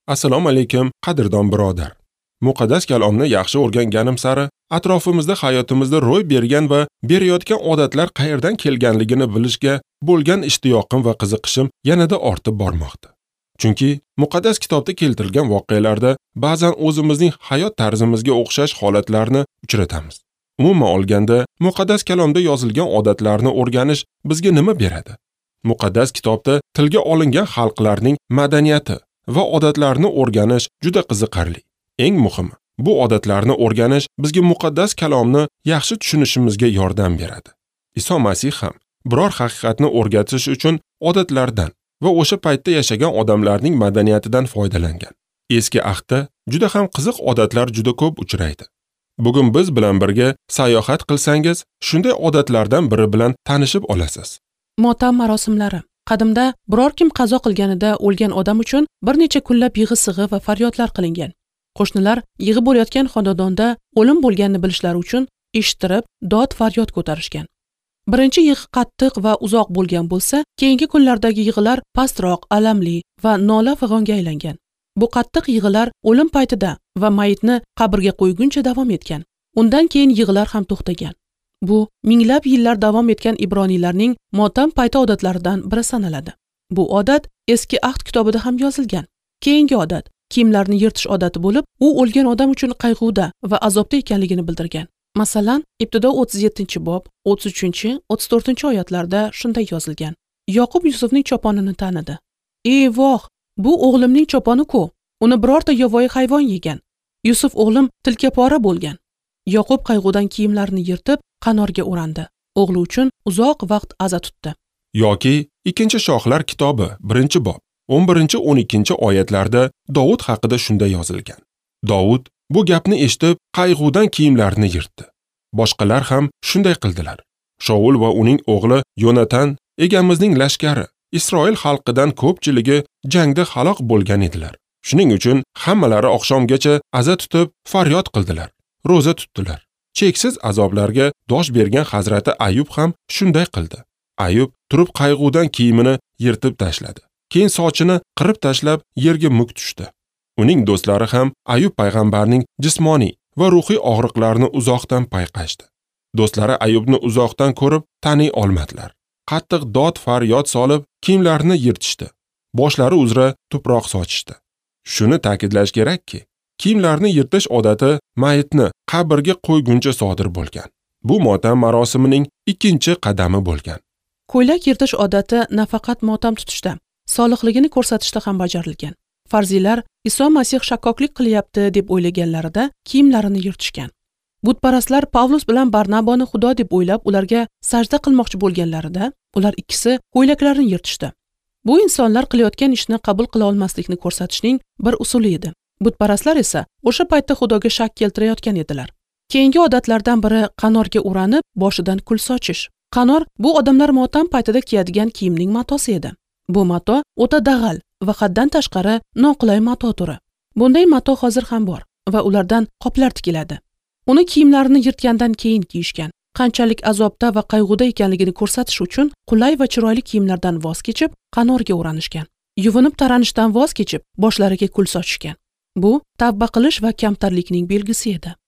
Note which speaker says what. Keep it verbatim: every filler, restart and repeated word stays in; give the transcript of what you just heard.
Speaker 1: Assalomu alaykum, qadrdon birodar. Muqaddas kalomni yaxshi o'rganganim sari atrofimizda hayotimizda ro'y bergan va berayotgan odatlar qayerdan kelganligini bilishga bo'lgan ishtiyoqim va qiziqishim yanada ortib bormoqda. Chunki muqaddas kitobda keltirilgan voqealarda ba'zan o'zimizning hayot tarzimizga o'xshash holatlarni uchratamiz. Umuman olganda, muqaddas kalomda yozilgan odatlarni o'rganish bizga nima beradi? Muqaddas kitobda tilga olingan xalqlarning madaniyati va odatlarini o'rganish juda qiziqarli. Eng muhimi, bu odatlarni o'rganish bizga muqaddas kalomni yaxshi tushunishimizga yordam beradi. Iso Masih ham biror haqiqatni o'rgatish uchun odatlardan va o'sha paytda yashagan odamlarning madaniyatidan foydalangan. Eski ahdda juda ham qiziq odatlar juda ko'p uchraydi. Bugun biz bilan birga sayohat qilsangiz, shunday odatlardan biri bilan tanishib olasiz.
Speaker 2: Motam marosimlari. Qadimda biror kim qazo qilganida o'lgan odam uchun bir necha kunlab yig'i-sig'i va faryodlar qilingan. Qo'shnilar yig'i bo'layotgan xonadonda o'lim bo'lganini bilishlari uchun eshittirib, dod-faryod ko'tarishgan. Birinchi yig'i qattiq va uzoq bo'lgan bo'lsa, keyingi kunlardagi yig'ilar pastroq, alamli va nola fig'onga aylangan. Bu qattiq yig'ilar o'lim paytida va mayitni qabrga qo'yguncha davom etgan. Undan keyin yig'ilar ham to'xtagan. Bu minglab yillar davom etgan ibroniylarning motam payti odatlaridan biri sanaladi. Bu odat eski ahd kitobida ham yozilgan. Keyingi odat kiyimlarni yirtish odati bo'lib, u o'lgan odam uchun qayg'uda va azobda ekanligini bildirgan. Masalan, Ibtido o'ttiz yettinchi bob, o'ttiz uchinchi, o'ttiz to'rtinchi oyatlarda shunday yozilgan. Yoqub Yusufning choponini tanidi. "Ey voh, bu o'g'limning choponi-ku. Uni birorta yovvoyi hayvon yegan. Yusuf o'g'lim tilkapora bo'lgan." Yoqub qayg'udan kiyimlarini yirtib, qanorga o'randi. O'g'li uchun uzoq vaqt aza tutdi.
Speaker 1: Yoki ikkinchi shohlar kitobi birinchi bob, o'n birinchi o'n ikkinchi oyatlarda Davud haqida shunday yozilgan. Davud bu gapni eshitib, qayg'udan kiyimlarini yirtdi. Boshqalar ham shunday qildilar. Shaul va uning o'g'li Yonatan, egamizning lashkari, Isroil xalqidan ko'pchiligi jangda halok bo'lgan edilar. Shuning uchun hammalari oqshomgacha aza tutib, faryod qildilar, roza tutdilar. Cheksiz azoblarga dosh bergan Hazrati Ayub ham shunday qildi. Ayub turib qayg'udan kiyimini yirtib tashladi. Keyin sochini qirib tashlab yerga muk tushdi. Uning do'stlari ham Ayub payg'ambarning jismoniy va ruhiy og'riqlarini uzoqdan payqashdi. Do'stlari Ayubni uzoqdan ko'rib taniy olmadilar. Qattiq dod faryod solib kiyimlarini yirtishdi. Boshlari uzra tuproq sochishdi. Shuni ta'kidlash kerakki, kiyimlarni yirtish odati mayitni qabrga qo'yguncha sodir bo'lgan. Bu motam marosimining ikkinchi qadami bo'lgan.
Speaker 2: Ko'ylak yirtish odati nafaqat motam tutishda, solihligini ko'rsatishda ham bajarilgan. Farziylar Iso Masih shakkoklik qilyapti deb o'ylaganlarida kiyimlarini yirtishgan. Butparastlar Pavlus bilan Barnaboni xudo deb o'ylab ularga sajda qilmoqchi bo'lganlarida, ular ikkisi ko'ylaklarni yirtishdi. Bu insonlar qilayotgan ishni qabul qila olmaslikni ko'rsatishning bir usuli edi. Butparastlar esa o'sha paytda xudoga shak keltirayotgan edilar. Keyingi odatlardan biri qanorga o'ranib, boshidan kul sochish. Qanor bu odamlar motam paytida kiyadigan kiyimning matosi edi. Bu mato o'ta dag'al va haddan tashqari noqulay mato turi. Bunday mato hozir ham bor va ulardan qoplar tikiladi. Uni kiyimlarini yirtgandan keyin kiyishgan. Qanchalik azobda va qayg'uda ekanligini ko'rsatish uchun qulay va chiroyli kiyimlardan voz kechib, qanorga o'ranishgan. Yuvinib taranishdan voz kechib, boshlariga kul sochishgan. Bu tavba qilish va kamtarlikning belgisi edi.